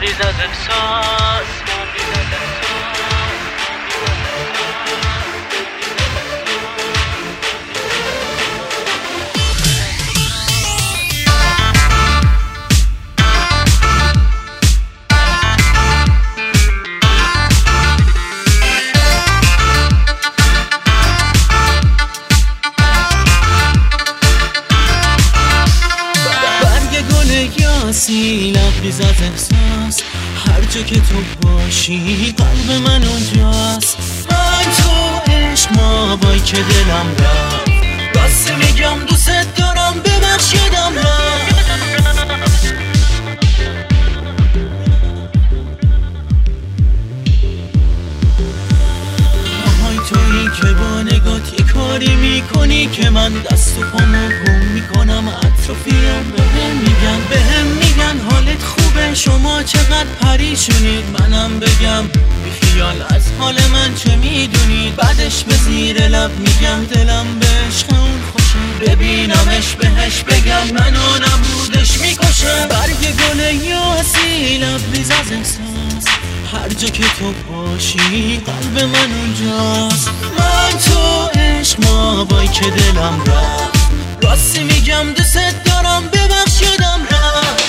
لبریز از احساس. لبریز از احساس، هر جا که تو باشی قلب من اونجاست. من تو عشق ما بای که دلم رفت، راست میگم دوست دارم ببخش یادم رفت. آهای تویی که با نگات یه کاری میکنی که من دست و پامو گم میکنم. اطرافیام بهم میگن حالت خوبه، شما چقدر پریشونید. منم بگم بیخیال از حال من چه میدونید. بعدش به زیر لب میگم دلم به عشق اون خوشه، ببینمش بهش بگم منو نبودش میکشه. برگ گل یاسی لبریز از احساس، هر جا که تو باشی قلب من اونجاست. من تو عشق ما بای که دلم رفت، راستی میگم دوست دارم ببخش یادم رفت.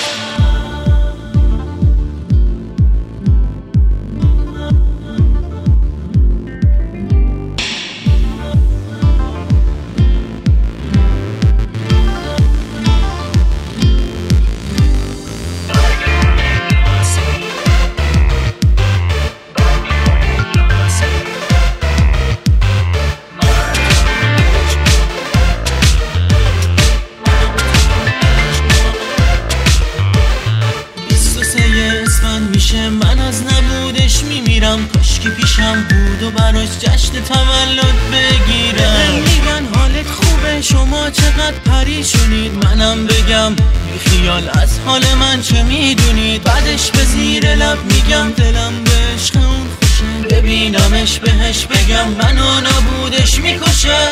میشه من از نبودش میمیرم، کاشکی پیشم بود و براش جشن تولد بگیرم. میگن حالت خوبه، شما چقدر پریشونید. منم بگم بیخیال از حال من چه میدونید. بعدش به زیر لب میگم دلم به عشق اون خوشه، ببینمش بهش بگم منو نبودش میکشه.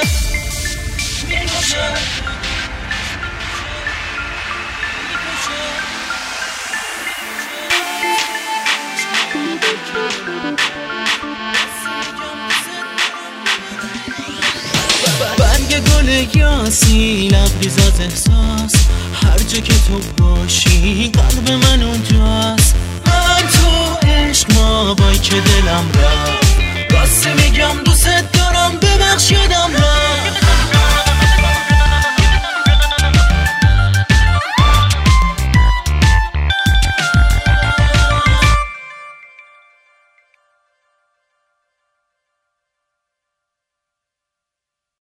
برگ گل یاسی لبریز از احساس، هر جا که تو باشی قلب من اونجاست. من تو عشق ما بای که دلم رفت، راست میگم دوست دارم ببخش یادم رفت.